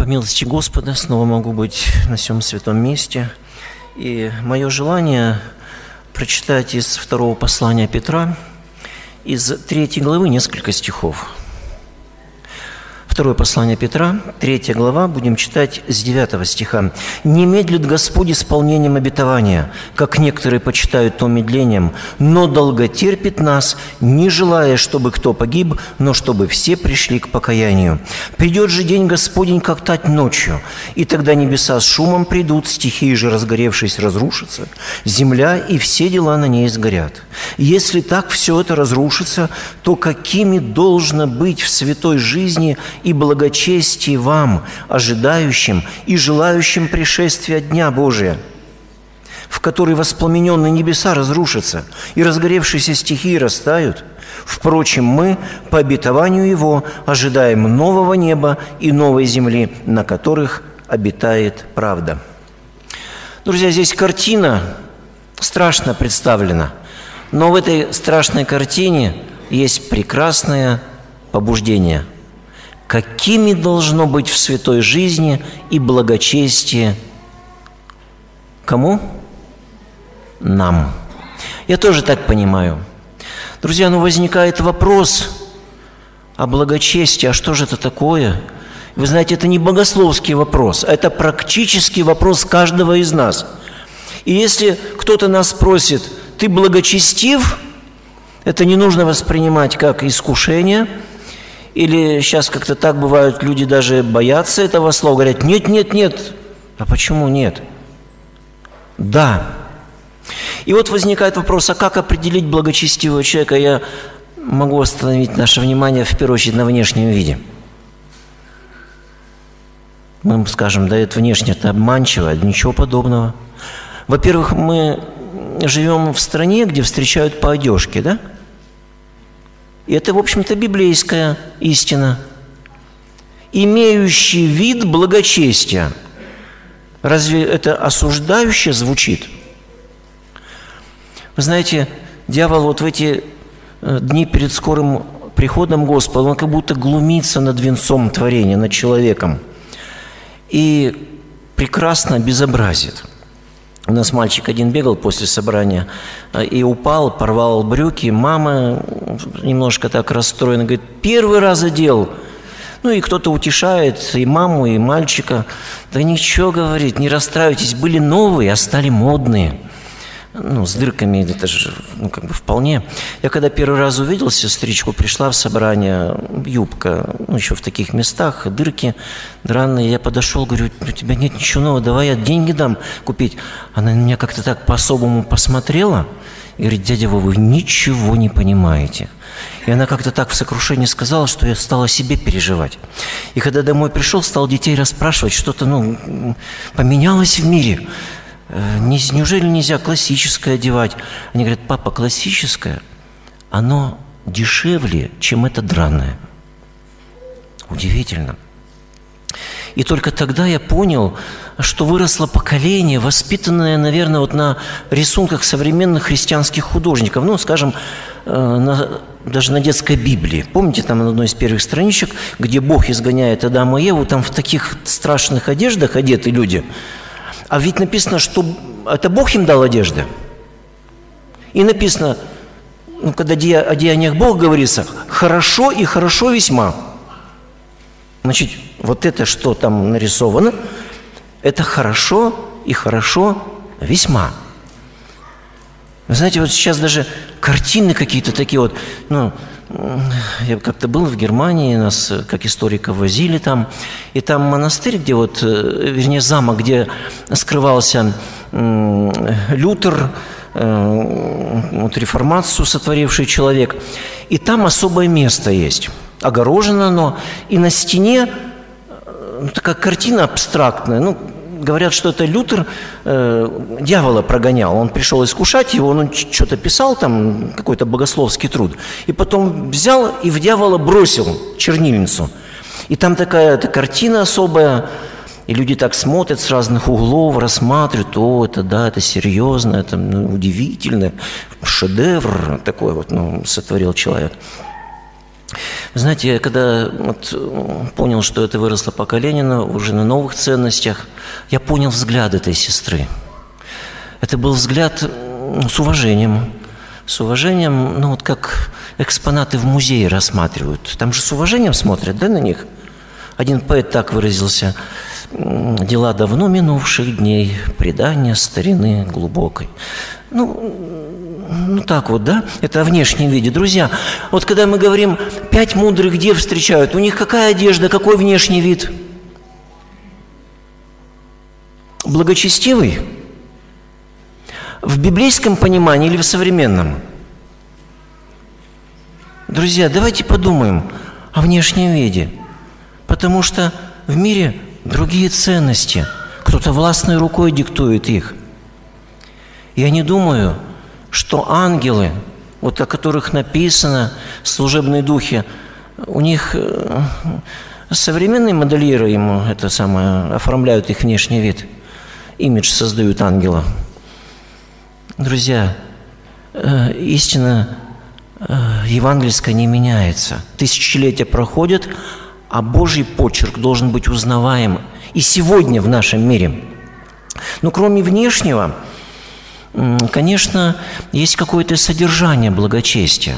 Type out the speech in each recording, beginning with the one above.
По милости Господа снова могу быть на сём святом месте. И мое желание прочитать из второго послания Петра, из 3 главы несколько стихов. Второе послание Петра, 3 глава, будем читать с 9 стиха. «Не медлит Господь исполнением обетования, как некоторые почитают то медлением, но долготерпит нас, не желая, чтобы кто погиб, но чтобы все пришли к покаянию. Придет же день Господень, как тать ночью, и тогда небеса с шумом придут, стихии же, разгоревшись, разрушатся, земля и все дела на ней сгорят. Если так все это разрушится, то какими должно быть в святой жизни и благочестие вам, ожидающим и желающим пришествия Дня Божия, в который воспламененные небеса разрушатся и разгоревшиеся стихии растают. Впрочем, мы, по обетованию Его, ожидаем нового неба и новой земли, на которых обитает правда». Друзья, здесь картина страшно представлена, но в этой страшной картине есть прекрасное побуждение. Какими должно быть в святой жизни и благочестие кому? Нам. Я тоже так понимаю. Друзья, возникает вопрос о благочестии. А что же это такое? Вы знаете, это не богословский вопрос, а это практический вопрос каждого из нас. И если кто-то нас спросит: «Ты благочестив?», это не нужно воспринимать как искушение. Или сейчас как-то так бывают, люди даже боятся этого слова, говорят: «Нет, нет, нет». А почему нет? Да. И вот возникает вопрос, а как определить благочестивого человека? Я могу остановить наше внимание в первую очередь на внешнем виде. Мы скажем: да это внешне-то обманчиво, ничего подобного. Во-первых, мы живем в стране, где встречают по одежке, да? И это, в общем-то, библейская истина. Имеющий вид благочестия. Разве это осуждающе звучит? Вы знаете, дьявол вот в эти дни перед скорым приходом Господа, он как будто глумится над венцом творения, над человеком. И прекрасно безобразит. У нас мальчик один бегал после собрания и упал, порвал брюки. Мама немножко так расстроена, говорит: «Первый раз одел». И кто-то утешает и маму, и мальчика. «Да ничего, — говорит, — не расстраивайтесь, были новые, а стали модные». С дырками, это же, вполне. Я когда первый раз увидел сестричку, пришла в собрание, юбка, еще в таких местах, дырки драные. Я подошел, говорю: «У тебя нет ничего нового, давай я деньги дам купить». Она на меня как-то так по-особому посмотрела и говорит: «Дядя Вова, вы ничего не понимаете». И она как-то так в сокрушении сказала, что я стал о себе переживать. И когда домой пришел, стал детей расспрашивать, что-то, поменялось в мире. Неужели нельзя классическое одевать? Они говорят: «Папа, классическое, оно дешевле, чем это драное». Удивительно. И только тогда я понял, что выросло поколение, воспитанное, наверное, на рисунках современных христианских художников. Скажем, даже на детской Библии. Помните, там на одной из первых страничек, где Бог изгоняет Адама и Еву, там в таких страшных одеждах одеты люди. А ведь написано, что это Бог им дал одежды. И написано, когда о деяниях Бога говорится: «хорошо и хорошо весьма». Значит, вот это, что там нарисовано, это хорошо и хорошо весьма. Вы знаете, вот сейчас даже картины какие-то такие я как-то был в Германии, нас как историков возили там, и там монастырь, где замок, где скрывался Лютер, реформацию сотворивший человек, и там особое место есть, огорожено оно, и на стене такая картина абстрактная, говорят, что это Лютер дьявола прогонял. Он пришел искушать его, он что-то писал там, какой-то богословский труд, и потом взял и в дьявола бросил чернильницу. И там такая картина особая, и люди так смотрят с разных углов, рассматривают: это серьезно, это удивительно, шедевр такой сотворил человек. Знаете, я когда понял, что это выросло поколение уже на новых ценностях, я понял взгляд этой сестры. Это был взгляд с уважением, как экспонаты в музее рассматривают. Там же с уважением смотрят, да, на них? Один поэт так выразился: «Дела давно минувших дней, предания старины глубокой». Так вот, да? Это о внешнем виде. Друзья, вот когда мы говорим, 5 мудрых дев встречают, у них какая одежда, какой внешний вид? Благочестивый? В библейском понимании или в современном? Друзья, давайте подумаем о внешнем виде. Потому что в мире другие ценности. Кто-то властной рукой диктует их. Я не думаю, что ангелы, вот о которых написано служебные духи, у них современные модельеры ему оформляют их внешний вид, имидж создают ангела. Друзья, истина евангельская не меняется. Тысячелетия проходят, а Божий почерк должен быть узнаваем и сегодня в нашем мире. Но кроме внешнего, конечно, есть какое-то содержание благочестия.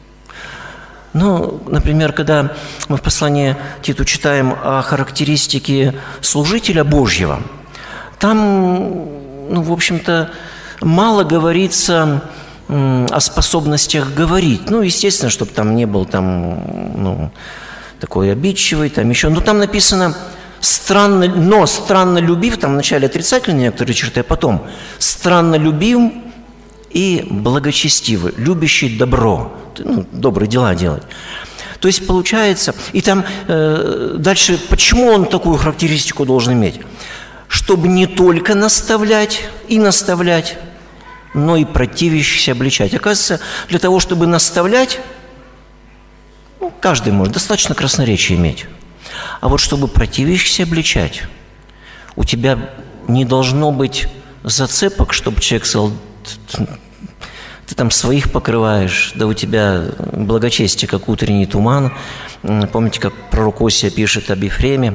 Например, когда мы в послании Титу читаем о характеристике служителя Божьего, там, в общем-то, мало говорится о способностях говорить. Естественно, чтобы там не был такой обидчивый, еще. Но там написано странно любив, там вначале отрицательные некоторые черты, а потом странно любив и благочестивый, любящий добро, добрые дела делать. То есть получается, и там дальше, почему он такую характеристику должен иметь? Чтобы не только наставлять, но и противящихся обличать. Оказывается, для того, чтобы наставлять, каждый может, достаточно красноречия иметь. А вот чтобы противящихся обличать, у тебя не должно быть зацепок, чтобы человек сказал: ты там своих покрываешь, да у тебя благочестие, как утренний туман. Помните, как пророк Осия пишет об Ефреме,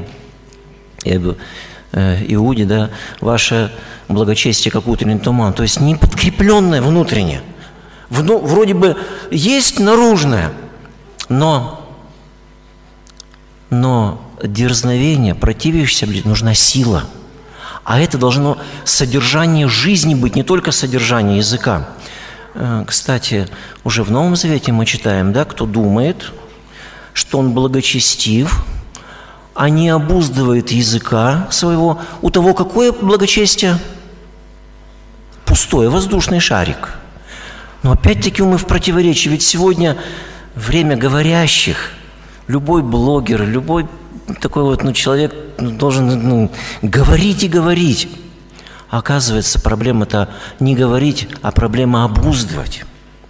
Иуде, да, ваше благочестие, как утренний туман. То есть не подкрепленное внутренне. Вроде бы есть наружное, но дерзновение, противящийся, нужна сила. А это должно содержание жизни быть, не только содержание языка. Кстати, уже в Новом Завете мы читаем, да, кто думает, что он благочестив, а не обуздывает языка своего, у того какое благочестие? Пустой, воздушный шарик. Но опять-таки мы в противоречии, ведь сегодня время говорящих. Любой блогер, любой такой человек должен говорить и говорить. А оказывается, проблема-то не говорить, а проблема обуздывать.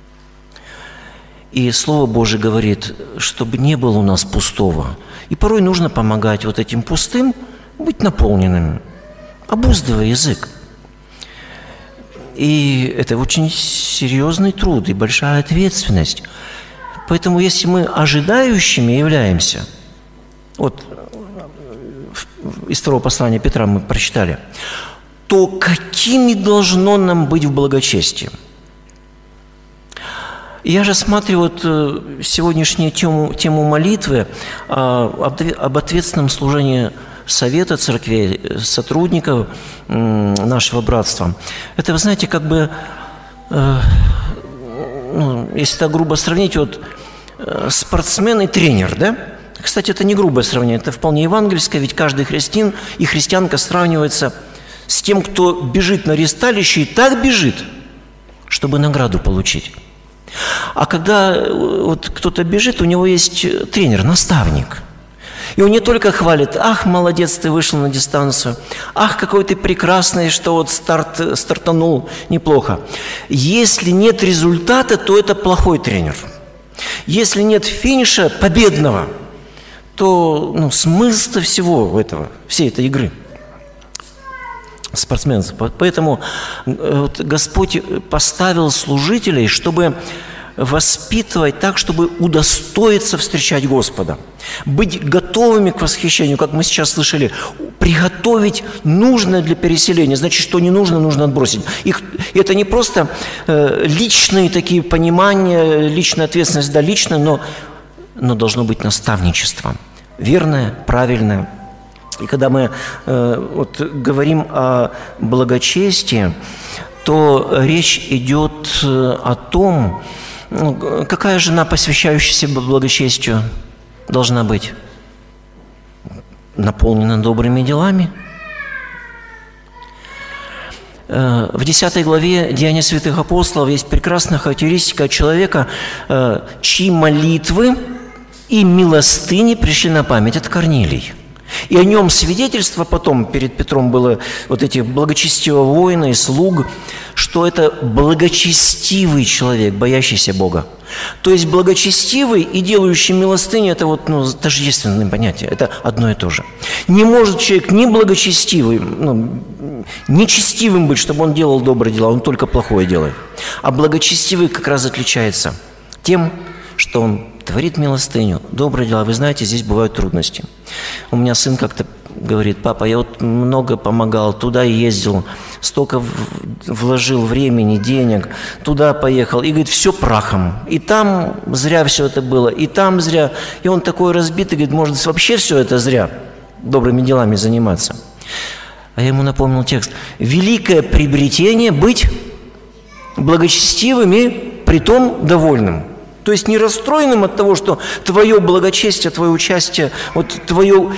И Слово Божие говорит, чтобы не было у нас пустого. И порой нужно помогать вот этим пустым быть наполненными, обуздывая язык. И это очень серьезный труд и большая ответственность. Поэтому если мы ожидающими являемся, вот из второго послания Петра мы прочитали, то какими должно нам быть в благочестии? Я же смотрю сегодняшнюю тему молитвы об ответственном служении совета церквей, сотрудников нашего братства. Это, вы знаете, если так грубо сравнить, спортсмен и тренер, да? Кстати, это не грубое сравнение, это вполне евангельское, ведь каждый христиан и христианка сравнивается с тем, кто бежит на ресталище и так бежит, чтобы награду получить. А когда кто-то бежит, у него есть тренер, наставник. И он не только хвалит: ах, молодец, ты вышел на дистанцию, ах, какой ты прекрасный, что стартанул неплохо. Если нет результата, то это плохой тренер. Если нет финиша победного, то смысл всего всей этой игры спортсменов. Поэтому Господь поставил служителей, чтобы воспитывать так, чтобы удостоиться встречать Господа, быть готовыми к восхищению, как мы сейчас слышали, приготовить нужное для переселения. Значит, что не нужно, нужно отбросить. Это не просто личные такие понимания, личная ответственность, да, личная, но должно быть наставничество. Верное, правильное. И когда мы говорим о благочестии, то речь идет о том, какая жена, посвящающаяся благочестию, должна быть? Наполнена добрыми делами. В 10 главе Деяния святых апостолов есть прекрасная характеристика человека, чьи молитвы и милостыни пришли на память. Это Корнилий. И о нем свидетельство потом перед Петром было вот этих благочестивого воина и слуг, что это благочестивый человек, боящийся Бога. То есть благочестивый и делающий милостыню – это тождественное понятие, это одно и то же. Не может человек ни благочестивый, нечестивым быть, чтобы он делал добрые дела, он только плохое делает. А благочестивый как раз отличается тем, что он творит милостыню, добрые дела. Вы знаете, здесь бывают трудности. У меня сын как-то говорит: папа, я много помогал, туда ездил, столько вложил времени, денег, туда поехал. И говорит, все прахом. И там зря все это было, и там зря. И он такой разбитый, говорит, может, вообще все это зря, добрыми делами заниматься. А я ему напомнил текст. Великое приобретение быть благочестивым и притом довольным. То есть не расстроенным от того, что твое благочестие, твое участие, твое,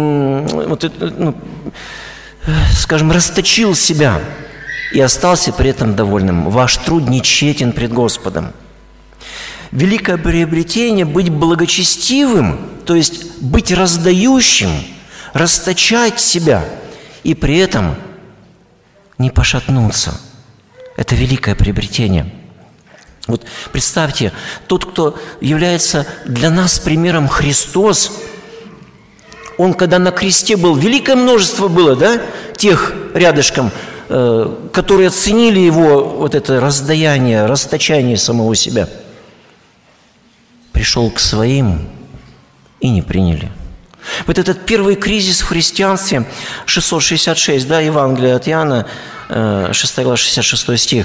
расточил себя и остался при этом довольным. Ваш труд не тщетен пред Господом. Великое приобретение – быть благочестивым, то есть быть раздающим, расточать себя и при этом не пошатнуться. Это великое приобретение. Представьте, тот, кто является для нас примером Христос, Он, когда на кресте был, великое множество было, да, тех рядышком, которые оценили Его это раздаяние, расточание самого себя. Пришел к своим и не приняли. Этот первый кризис в христианстве, 666, да, Евангелие от Иоанна, 6 глава, 66 стих,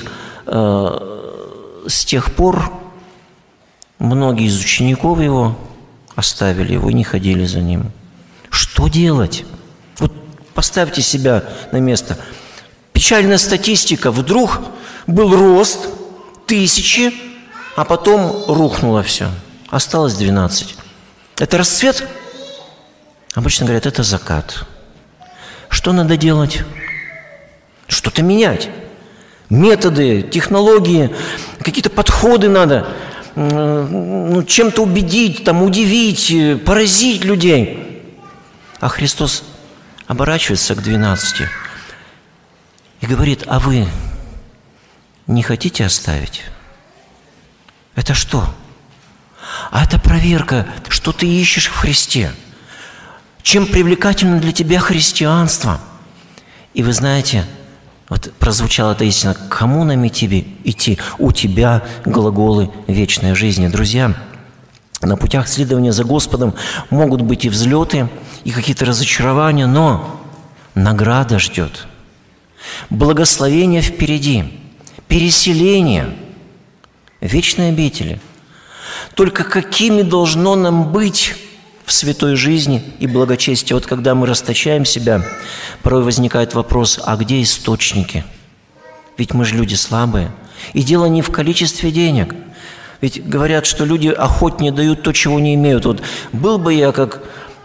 с тех пор многие из учеников Его оставили Его и не ходили за Ним. Что делать? Поставьте себя на место. Печальная статистика. Вдруг был рост 1000, а потом рухнуло все. Осталось 12. Это расцвет? Обычно говорят, это закат. Что надо делать? Что-то менять. Методы, технологии, какие-то подходы надо, чем-то убедить, удивить, поразить людей. А Христос оборачивается к 12 и говорит, а вы не хотите оставить? Это что? А это проверка, что ты ищешь в Христе. Чем привлекательно для тебя христианство? И вы знаете, прозвучала эта истина, кому нам идти? У тебя глаголы вечной жизни. Друзья, на путях следования за Господом могут быть и взлеты, и какие-то разочарования, но награда ждет. Благословение впереди, переселение, вечные обители. Только какими должно нам быть в святой жизни и благочестии? Когда мы расточаем себя, порой возникает вопрос, а где источники? Ведь мы же люди слабые. И дело не в количестве денег. Ведь говорят, что люди охотнее дают то, чего не имеют. Был бы я как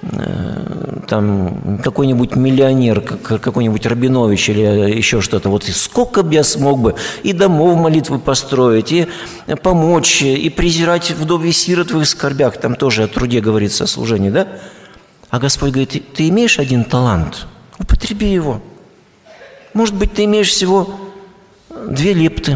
какой-нибудь миллионер, какой-нибудь Рабинович или еще что-то, и сколько бы я смог бы и домов молитвы построить, и помочь, и презирать вдов и сирот в их скорбях, там тоже о труде говорится, о служении, да? А Господь говорит, ты имеешь один талант, употреби его. Может быть, ты имеешь всего 2 лепты.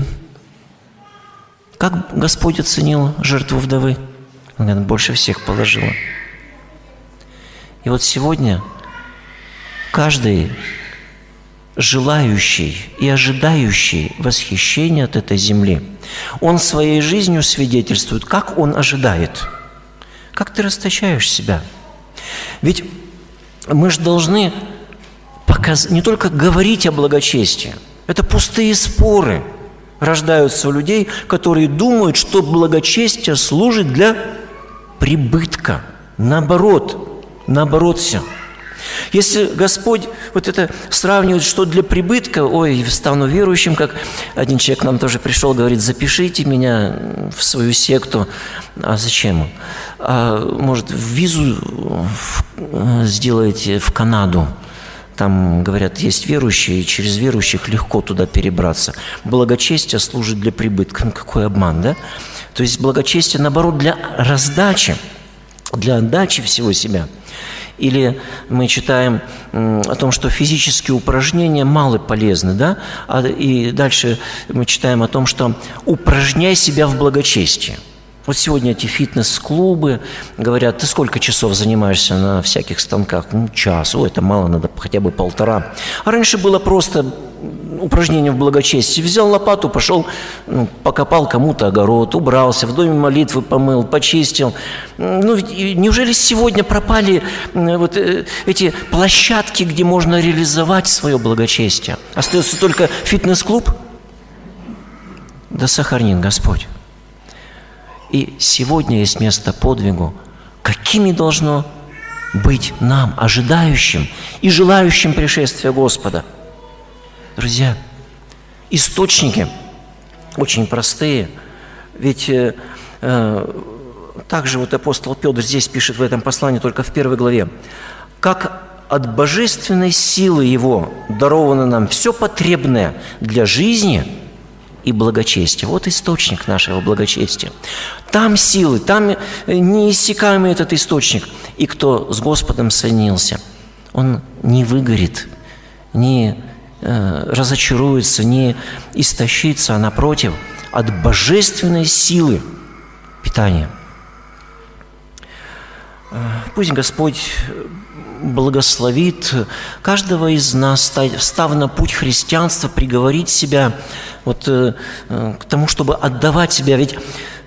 Как Господь оценил жертву вдовы? Он говорит, больше всех положила. И сегодня каждый желающий и ожидающий восхищения от этой земли, он своей жизнью свидетельствует, как он ожидает. Как ты расточаешь себя? Ведь мы же должны не только говорить о благочестии. Это пустые споры рождаются у людей, которые думают, что благочестие служит для прибытка. Наоборот все. Если Господь вот это сравнивает, что для прибытка, ой, стану верующим, как один человек к нам тоже пришел, говорит, запишите меня в свою секту. А зачем? Может, визу сделайте в Канаду. Там, говорят, есть верующие, и через верующих легко туда перебраться. Благочестие служит для прибытка. Ну, какой обман, да? То есть благочестие, наоборот, для раздачи, для отдачи всего себя. Или мы читаем о том, что физические упражнения мало полезны, да? И дальше мы читаем о том, что упражняй себя в благочестии. Вот сегодня эти фитнес-клубы говорят, ты сколько часов занимаешься на всяких станках? Ну, час. Ой, это мало, надо хотя бы 1,5. А раньше было просто упражнение в благочестии. Взял лопату, пошел, покопал кому-то огород, убрался, в доме молитвы помыл, почистил. Ну, неужели сегодня пропали вот эти площадки, где можно реализовать свое благочестие? Остается только фитнес-клуб? Да сохранит Господь. И сегодня есть место подвигу. Какими должно быть нам, ожидающим и желающим пришествия Господа? Друзья, источники очень простые. Ведь также вот апостол Петр здесь пишет в этом послании, только в 1 главе. «Как от божественной силы Его даровано нам все потребное для жизни и благочестия». Вот источник нашего благочестия. Там силы, там неиссякаемый этот источник. И кто с Господом соединился, он не выгорит, не разочаруется, не истощится, а напротив, от божественной силы питания. Пусть Господь благословит каждого из нас, встав на путь христианства, приговорить себя вот к тому, чтобы отдавать себя. Ведь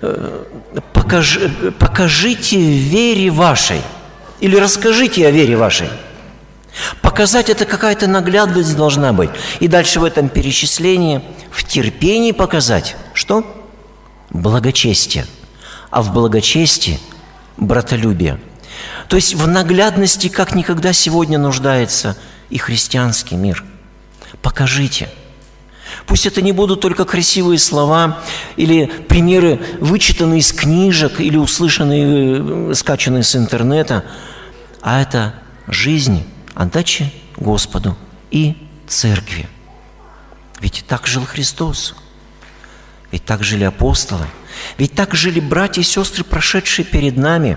покажите вере вашей или расскажите о вере вашей. Показать — это какая-то наглядность должна быть. И дальше в этом перечислении в терпении показать что? Благочестие. А в благочестии братолюбие. То есть в наглядности как никогда сегодня нуждается и христианский мир. Покажите. Пусть это не будут только красивые слова или примеры, вычитанные из книжек или услышанные, скачанные с интернета, а это жизнь, отдача Господу и церкви. Ведь так жил Христос, ведь так жили апостолы, ведь так жили братья и сестры, прошедшие перед нами.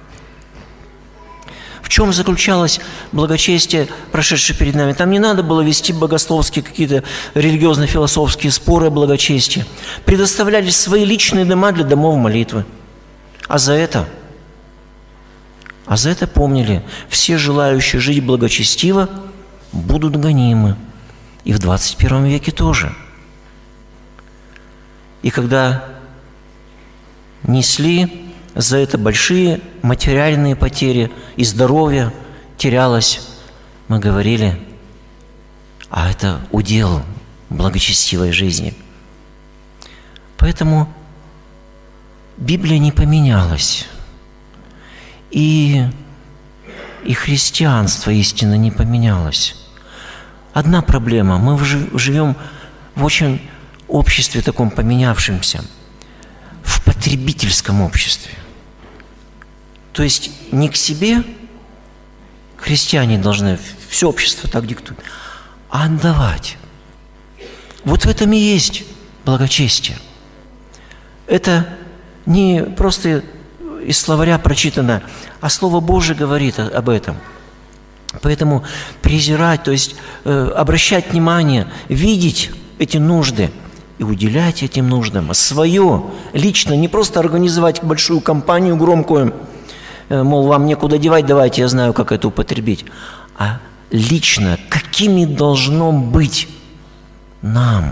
В чем заключалось благочестие, прошедшее перед нами? Там не надо было вести богословские какие-то религиозно-философские споры о благочестии. Предоставлялись свои личные дома для домов молитвы. А за это помнили, все желающие жить благочестиво будут гонимы. И в 21 веке тоже. И когда несли за это большие материальные потери, и здоровье терялось, мы говорили, а это удел благочестивой жизни. Поэтому Библия не поменялась. И христианство истинно не поменялось. Одна проблема. Мы живем в очень обществе таком поменявшемся, в потребительском обществе. То есть не к себе христиане должны, все общество так диктует, а отдавать. Вот в этом и есть благочестие. Это не просто из словаря прочитано, а Слово Божие говорит об этом. Поэтому презирать, то есть обращать внимание, видеть эти нужды и уделять этим нуждам свое, лично, не просто организовать большую кампанию громкую, мол, вам некуда девать, давайте, я знаю, как это употребить, а лично, какими должно быть нам.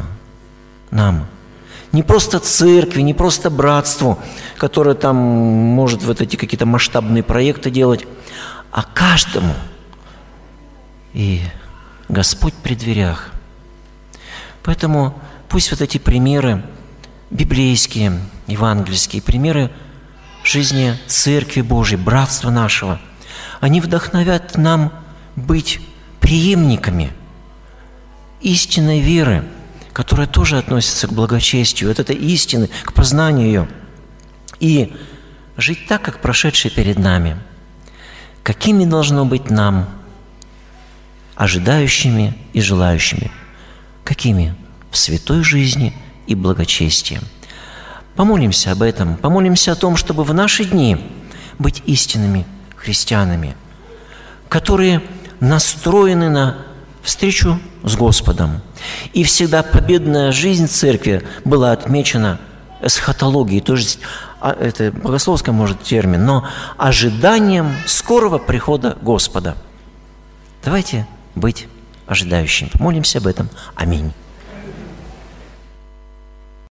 Не просто церкви, не просто братству, которое там может вот эти какие-то масштабные проекты делать, а каждому. И Господь при дверях. Поэтому пусть вот эти примеры, библейские, евангельские примеры жизни Церкви Божьей, братства нашего, они вдохновят нам быть преемниками истинной веры, которая тоже относится к благочестию, от этой истины, к познанию ее, и жить так, как прошедшие перед нами. Какими должно быть нам, ожидающими и желающими? Какими? В святой жизни и благочестии. Помолимся об этом, помолимся о том, чтобы в наши дни быть истинными христианами, которые настроены на встречу с Господом. И всегда победная жизнь Церкви была отмечена эсхатологией, то есть, это богословский, может, термин, но ожиданием скорого прихода Господа. Давайте быть ожидающими. Молимся об этом. Аминь.